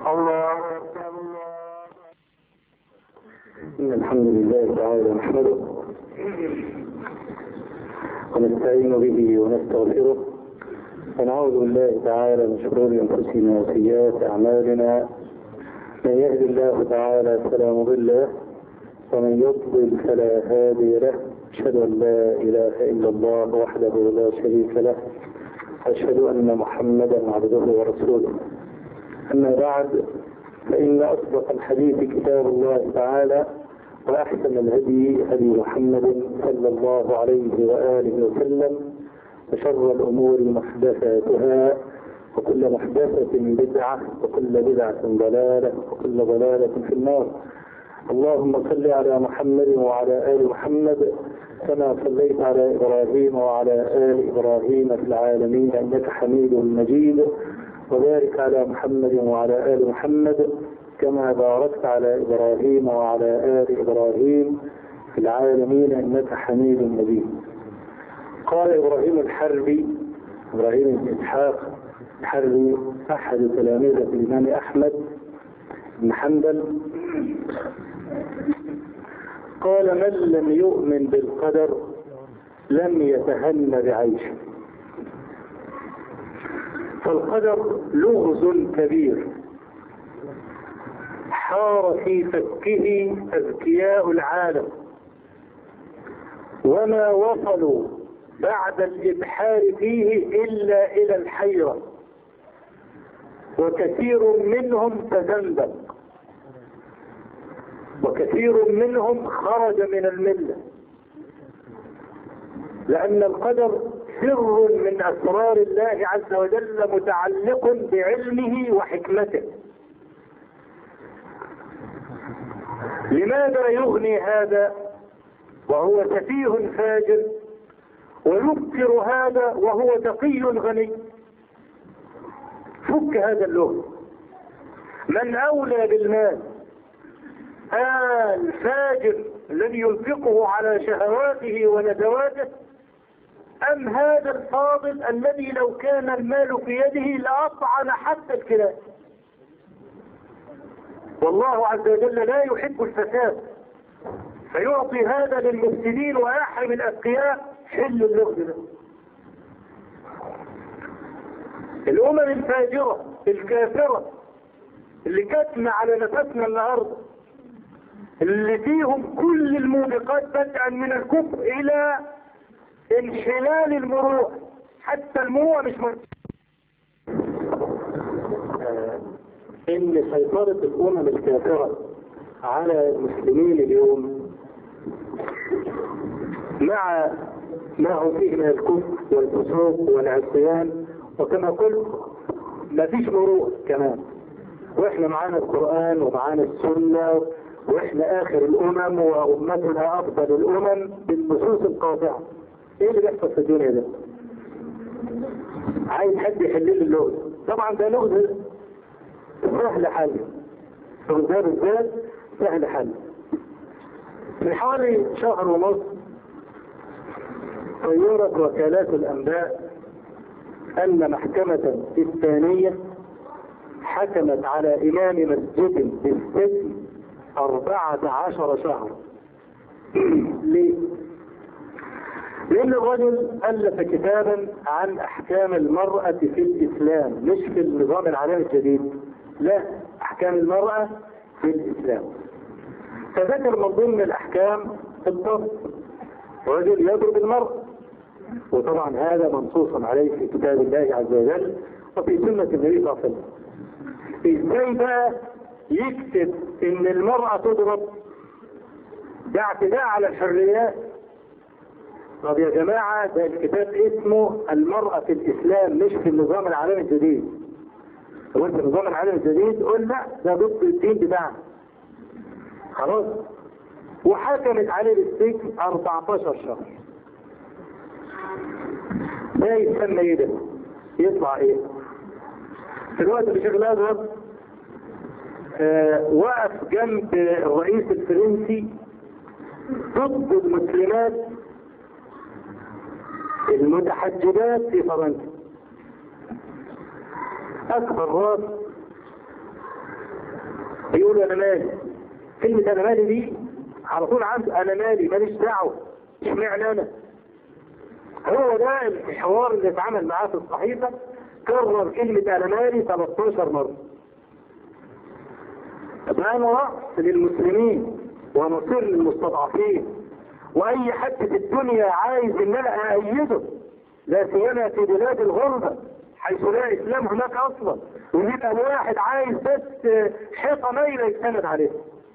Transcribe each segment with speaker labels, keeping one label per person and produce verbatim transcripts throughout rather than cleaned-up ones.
Speaker 1: الله. إن الحمد لله تعالى نحمده ونستعين به ونستغفره ونعوذ بالله تعالى من شرور أنفسنا وسيئات أعمالنا. من يهد الله تعالى فلا مضل له ومن يضلل فلا هادي له. أشهد أن لا إله إلا الله وحده لا شريك له، أشهد أن محمدا عبده ورسوله. أما بعد، فإن أصدق الحديث كتاب الله تعالى، وأحسن الهدي هدي محمد صلى الله عليه وآله وسلم، وشر الأمور محدثاتها، وكل محدثة بدعة، وكل بدعة ضلالة، وكل ضلالة في النار. اللهم صل على محمد وعلى آل محمد كما صليت على إبراهيم وعلى آل إبراهيم في العالمين إنك حميد مجيد، وبارك على محمد وعلى آل محمد كما باركت على إبراهيم وعلى آل إبراهيم في العالمين إنك حميد مجيد. قال إبراهيم الحربي، إبراهيم بن إسحاق الحربي أحد تلاميذ الإمام أحمد بن حنبل، قال: من لم يؤمن بالقدر لم يتهن بعيشه. فالقدر لغز كبير حار في فكه أذكياء العالم، وما وصلوا بعد الإبحار فيه إلا إلى الحيرة، وكثير منهم تزندق، وكثير منهم خرج من الملة، لأن القدر سر من أسرار الله عز وجل متعلق بعلمه وحكمته. لماذا يغني هذا وهو سفيه فاجر، ويبصر هذا وهو تقي غني؟ فك هذا اللغز. من أولى بالمال؟ آه الفاجر الذي ينفقه على شهواته ونزواته، أم هذا الفاضل الذي لو كان المال في يده لأطعن حتى الكلاب؟ والله عز وجل لا يحب الفساد، فيعطي هذا للمفسدين ويحرم الأذكياء. حل اللغز ده. الأمم الفاجرة الكافرة اللي كتم على نفسنا النهارده، اللي فيهم كل الموبقات بدءا من الكفر إلى انحلال المروءة، حتى المروءة مش مرتبة. إن سيطرة الأمم الكافرة على المسلمين اليوم مع ما هو فيه من الكفر والفسوق والعصيان، وكما قلت ما فيش مروءة كمان، واحنا معانا القرآن ومعانا السنة، واحنا آخر الأمم وأمتنا أفضل الأمم بالنصوص القاطعة. ايه اللي بيحصل في الدنيا ده؟ عايز حد يحل لي اللغز. طبعا ده لغز سهل حل، اللغز ده بالذات سهل حل. من حوالي شهر ونص طيرت وكالات الأنباء أن محكمة إسبانية حكمت على إمام مسجد بالسجن أربعة عشر شهر. ليه؟ لأن الرجل ألف كتابا عن أحكام المرأة في الإسلام، مش في النظام العالمي الجديد، لا، أحكام المرأة في الإسلام. فذكر من ضمن الأحكام الضرب، رجل يضرب المرأة، وطبعا هذا منصوص عليه في كتاب الله عز وجل وفي سنة النبي صلى الله عليه وسلم. ازاي بقى يكتب ان المرأة تضرب؟ ده اعتداء على الحريات. طب يا جماعة، ده الكتاب اسمه المرأة في الإسلام مش في النظام العالمي الجديد. لو انت النظام العالمي الجديد قلنا ده ضد الدين بتاعنا. خلاص. وحكمت عليه بالسجن أربعتاشر شهر. ده يتسمى ايه ده؟ يطلع ايه؟ في الوقت اللي شيخ الازهر آه وقف جنب الرئيس الفرنسي ضد المسلمات المتحجبات في فرنسا. اكبر راس يقولوا انا مالي. كلمة انا مالي دي على طول عنده، انا مالي ماليش دعوة، اشمعنى انا؟ هو ده الحوار اللي اتعمل معاه في الصحيفة، كرر كلمة انا مالي ثلاثتاشر مرة. أنا رأس للمسلمين ونصير للمستضعفين، وأي حد في الدنيا عايز إن أنا أأيده، لا سيما في بلاد الغربة حيث لا إسلام هناك أصلا، ويبقى الواحد عايز بس حيطة مايلة يستند عليها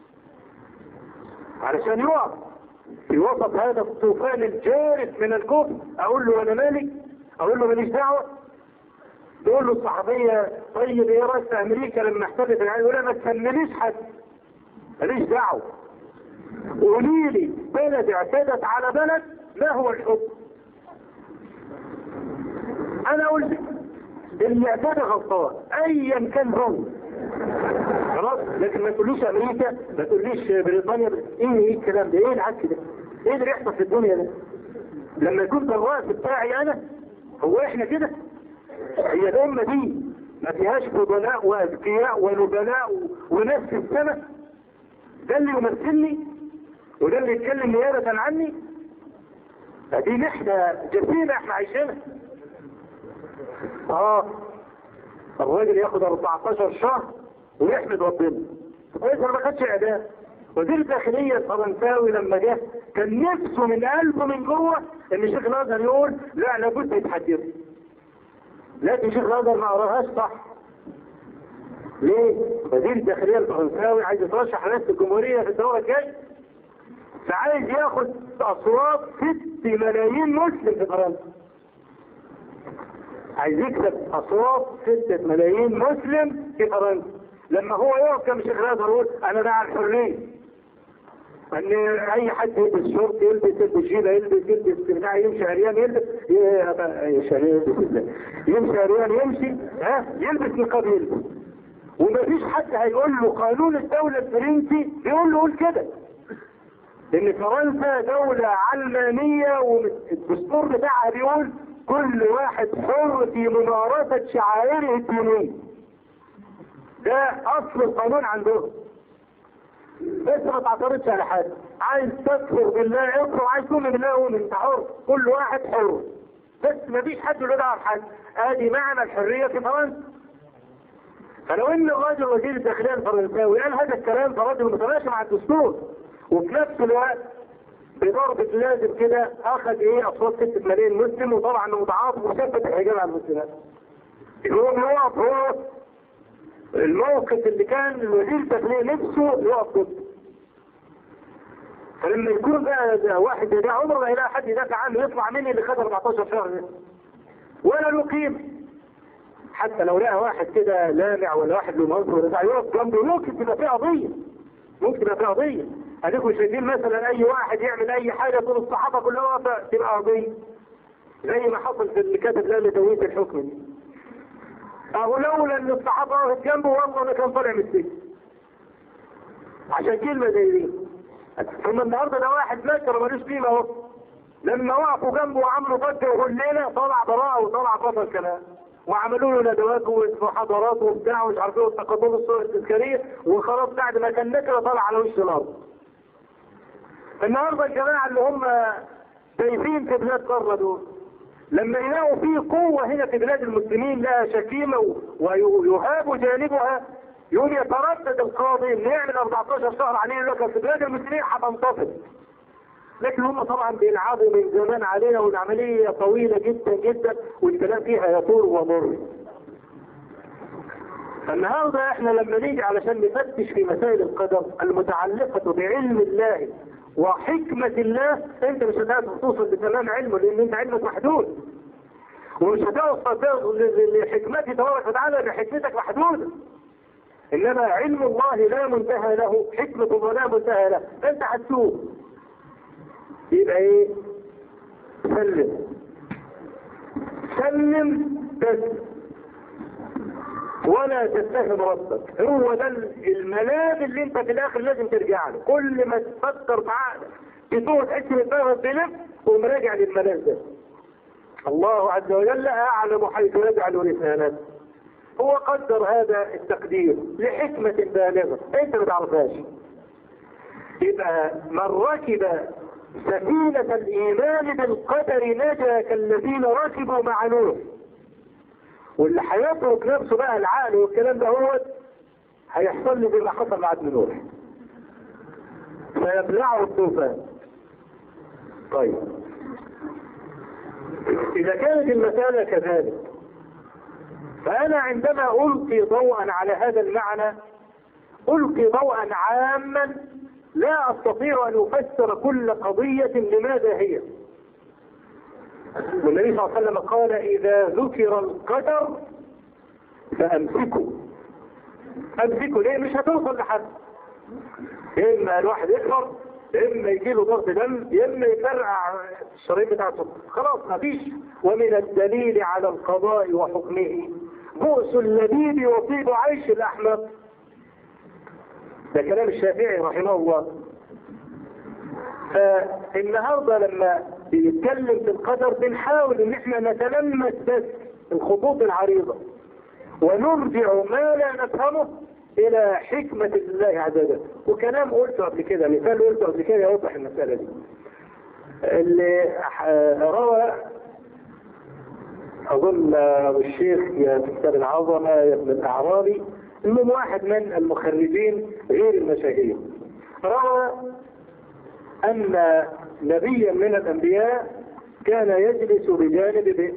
Speaker 1: علشان يقف في وسط هذا الطوفان الجارف من الكفر. أقول له أنا مالي؟ أقول له ماليش دعوة؟ تقول له الصحفية طيب ايه رئيس امريكا لما احتفت العالم؟ يقول ما تكمليش حد، ماليش دعوه. قولي لي بلد اعتدت على بلد، ما هو الحكم؟ انا اقول لك اللي اعتدى غلطان ايا كان هو، خلاص. لكن ما تقوليش امريكا، ما تقوليش بريطانيا. ايه ايه الكلام ده؟ ايه العك ده؟ ايه اللي بيحصل في الدنيا ده؟ لما يكون ده الرأس بتاعي انا، هو احنا كده؟ هي الأمة دي ما فيهاش فضلاء وأذكياء ونبلاء وناس في السماء؟ ده اللي يمثلني وده اللي يتكلم نيابة عني؟ دي نحن جسيمة احنا عايشينها. اه الراجل ياخد أربعتاشر شهر ويحمد ربنا. اذا ما خدش اعدام. وزير الداخلية الفرنساوي لما جه كان نفسه من قلبه من جوه ان الشيخ الازهر يقول لا لابد يتحدث، لكن شيخ الازهر ما قراهاش صح. ليه؟ وزير الداخلية الفرنساوي عايز يترشح رئاسة الجمهورية في الدورة الجاية، فعايز ياخد اصوات ست ملايين مسلم في فرنسا. عايز يكسب اصوات ستة ملايين مسلم في فرنسا. لما هو يقف كم شيخ الازهر يقول انا مع الحرية، ان اي حد يلبس شورت يلبس، يلبس جيله يلبس، يلبس بتاع، يمشي عريان يلبس، يمشي عريان يمشي، ها يلبس نقاب يلبس. ومفيش حد هيقول له قانون الدولة الفرنسي بيقول له قول كده، لان فرنسا دولة علمانية والدستور بتاعها بيقول كل واحد حر في ممارسة شعائره الدينية. ده اصل القانون عندهم. بس ما تعترضش على حد، عايز تكفر بالله اكفر، عايز تؤمن بالله قول، انت حر، كل واحد حر، بس ما فيش حد له دعوه بحد. ادي معنى الحريه في فرنسا. فلو ان الراجل وزير الداخليه الفرنساوي قال هذا الكلام فراجل متماشي مع الدستور، وفي نفس الوقت بضربة لازم كده اخذ ايه اصوات ستة ملايين مسلم، وطبعا متعاطف وثبت الحجاب على المسلمات. يقوم يقف هو الموقف اللي كان الوزير الداخلية نفسه يقف ضده. فلما يكون بقى واحد ده عمره ما يلاقي حد يدافع عنه، يطلع مني اللي خد أربعتاشر شهر ده ولا له قيمة. حتى لو لقى واحد كده لامع ولا واحد له منصب ولا يقف جنبه، ممكن تبقى فيه قضية، ممكن تبقى فيه قضية. اديكم شايفين مثلا اي واحد يعمل اي حاجة طول الصحافة كلها واقفة تبقى قضية، زي ما حصل في اللي كاتب لجنة تمويل الحكم دي. اهو لولا ان الصحابه وقفت جنبه والله ما كان طالع من السجن عشان كلمه زي دي. ثم النهارده ده واحد مكر ملوش قيمه اهو، لما وقفوا جنبه وعملوا ضجه وهليله طلع براءه وطلع بطل كلام، وعملوا له ندوات ومحاضرات وبتاع ومش عارف ايه وتقدموا الصور التذكاريه، وخلاص بعد ما كان نكره طلع على وش الارض. النهارده الجماعه اللي هم شايفين في بلاد بره دول لما يلاقوا فيه قوة هنا في بلاد المسلمين لها شكيمة ويهاب جانبها، يقوم يتردد القاضي ان يعمل أربعتاشر شهر عليه، لك في بلاد المسلمين هتنتفض. لكن هم طبعا بيلعبوا من زمان علينا، والعملية طويلة جدا جدا والكلام فيها يطول ومر. فالنهارده احنا لما نيجي علشان نفتش في مسائل القدر المتعلقة بعلم الله وحكمة الله، انت مش هتقدر توصل بتمام علمه، لان انت علمك محدود، ومش هتوصل لحكمته تبارك وتعالى بحكمتك محدودة. انما علم الله لا منتهى له، حكمة الله لا منتهى له، انت هتسوق. يبقى ايه؟ سلم سلم بس ولا تتهم ربك. هو ده الملاذ اللي انت في الاخر لازم ترجع له. كل ما تفكر في عقلك تطور تحس بالدماغ بلف ومراجع للملاذ ده. الله عز وجل اعلم حيث يجعل رسالته. هو قدر هذا التقدير لحكمة بالغة انت ما تعرفهاش. يبقى من ركب سفينة الإيمان بالقدر نجا كالذين ركبوا مع نوح. واللي هيترك نفسه بقى العقل والكلام ده هو هيحصل له بما حصل مع ابن نوح، فيبلعه الطوفان. طيب إذا كانت المسألة كذلك، فأنا عندما ألقي ضوءا على هذا المعنى ألقي ضوءا عاما لا أستطيع أن أفسر كل قضية لماذا هي. والنبي صلى الله عليه وسلم قال إذا ذكر القدر فأمسكوا. أمسكوا ليه؟ مش هتوصل لحد. إما الواحد يكبر، إما يجي له ضغط دم، إما يفرقع الشرايين بتاعته، خلاص مفيش. ومن الدليل على القضاء وحكمه بؤس اللبيب يطيب عيش الأحمق. ده كلام الشافعي رحمه الله. فالنهارده لما بيتكلم في القدر بنحاول ان احنا نتلمس بس الخطوط العريضة ونرجع ما لا نفهمه الى حكمة الله عز وجل. وكلام قلته قبل كده، مثال قلته قبل كده يوضح المسألة دي. اللي روى اظن ابو الشيخ يا كتاب العظمة يا ابن الاعرابي، المهم واحد من المخرجين غير المشاهير، روى ان نبيا من الانبياء كان يجلس بجانب بئر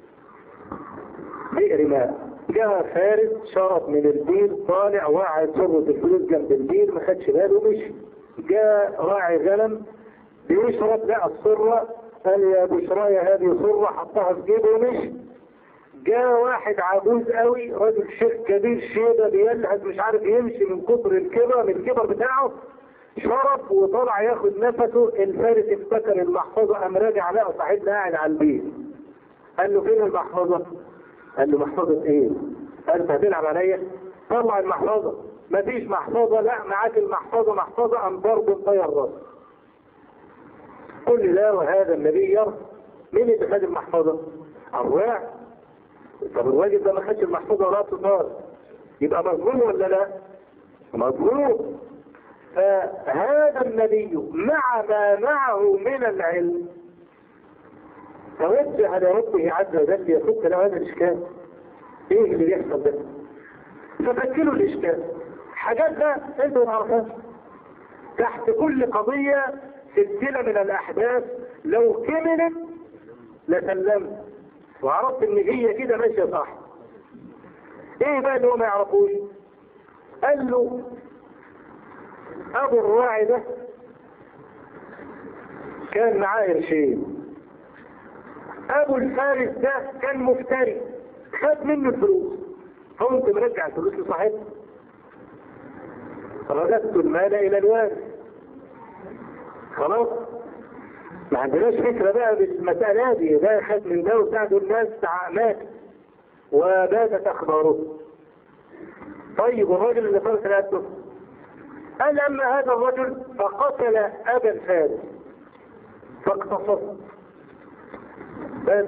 Speaker 1: بئر ماء. جاء فارس شرب من البير، طالع واعد صرة الفلوس جنب البير ما خدش باله مشي. جاء راعي غنم بيشرب لقى الصرة، قال يا بشرايا هذه صرة، حطها في جيبه ومشي. جاء واحد عجوز قوي، راجل شيخ كبير شيبه بيلهث مش عارف يمشي من كتر الكبر من الكبر بتاعه، شرب وطلع ياخد نفسه. الفارس افتكر المحفظة، قام راجع لقى صاحبنا قاعد على البيت. قال له فين المحفظة؟ قال له محفظة ايه؟ قال له هتلعب عليا؟ طلع المحفظة. مفيش محفظة. لا معاك المحفظة. محفظة. قام ضربه طير راسه. كل ده وهذا النبي يرى. مين اللي خد المحفظة؟ الراعي. طب الراجل ده ما خدش المحفظة ولا طار، يبقى مظلوم ولا لا؟ مظلوم. فهذا النبي مع ما معه من العلم توجه لربه عز وجل يفك له هذا الاشكال. ايه اللي بيحصل ده؟ ففكلوا الاشكال. حاجات ده انتوا ما تعرفوش. تحت كل قضية سلسلة من الاحداث لو كملت لسلمت وعرفت ان هي كده ماشيه صح. ايه بقى اللي هو ما يعرفوش؟ قال له ابو الراعي ده كان معاه قرشين. ابو الفارس ده كان مفتري، خد منه الفلوس. قمت مرجع الفلوس لصاحبه، رددت المال الى الوارث. خلاص ما عندناش فكرة بقى بالمسألة دي. ده خد من ده وبتاع دول ناس مات وباتت أخباره. طيب الرجل اللي فرس رقبته قال أما هذا الرجل فقتل أبا الفارس فاقتصص. بس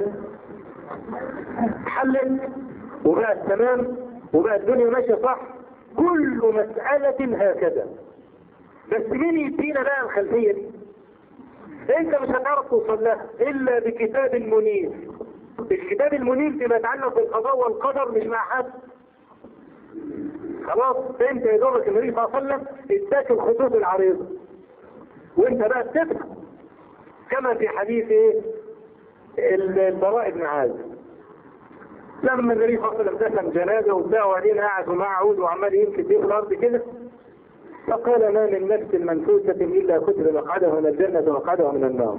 Speaker 1: حلت وبقى تمام وبقى الدنيا ماشية صح. كل مسألة هكذا. بس مين يدينا بقى الخلفية دي؟ انت مش هتعرف توصل لها الا بكتاب منير. الكتاب المنير فيما يتعلق بالقضاء والقدر مش مع حد. خلاص انت يا دوبك النبي صلى الله عليه وسلم اداك الخطوط العريضه وانت بقى بتفهم. كما في حديث ايه البراء بن عازب، لما النبي صلى الله عليه وسلم دفن جنازه وبتاع وبعدين قاعد ومعه عود وعمال يمشي في الارض كده، فقال ما من نفس منفوسة إلا كتب مقعدها من الجنة ومقعدها من النار.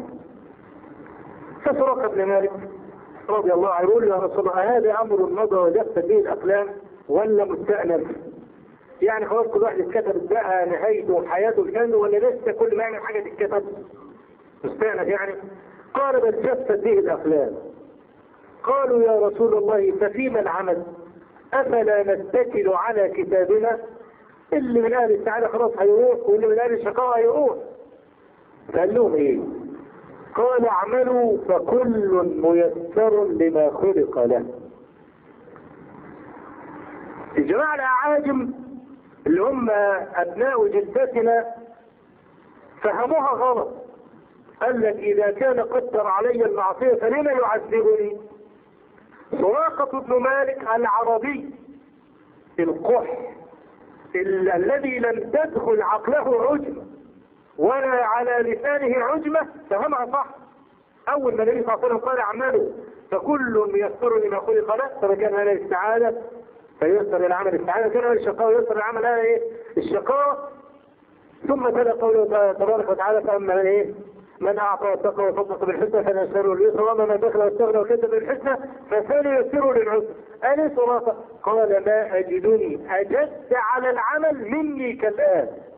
Speaker 1: فسرق ابن مالك رضي الله عنه يقول يا رسول الله هذا أمر مضى وجفت به الأقلام ولا مستأنف؟ يعني خلاص كل واحد اتكتب بقى نهايته وحياته الجنة ولا لسه كل ما يعمل حاجة تتكتب مستأنف يعني؟ قال بل جفت به الأقلام. قالوا يا رسول الله ففيما العمل؟ أفلا نتكل على كتابنا؟ اللي من اهل السعادة خلاص هيروح واللي من اهل الشقاء هيروح. قال لهم ايه؟ قال اعملوا فكل ميسر لما خلق له. الجماعة الأعاجم اللي هم أبناء جدتنا فهموها غلط. قال لك إذا كان قدر علي المعصية فلما يعذبني؟ سراقة بن مالك العربي القح ال الذي لم تدخل عقله عجمة ولا على لسانه عجمة فهمها صح. أول ما النبي صلى الله عليه وسلم قال أعماله فكل ميسر لما خلق له، فما كان هذا السعادة فيسر العمل السعادة، كان هذا الشقاء يسر العمل هذا ايه الشقاء. ثم تلا قوله تبارك وتعالى فأما من ايه من أعطى واتقى وصدق بالحسنى فسنيسره لليسرى، وأما من بخل واستغنى وكذب بالحسنى فسنيسره للعسرى. أنس سراقة قال ما أجدني أجد على العمل مني كالآن.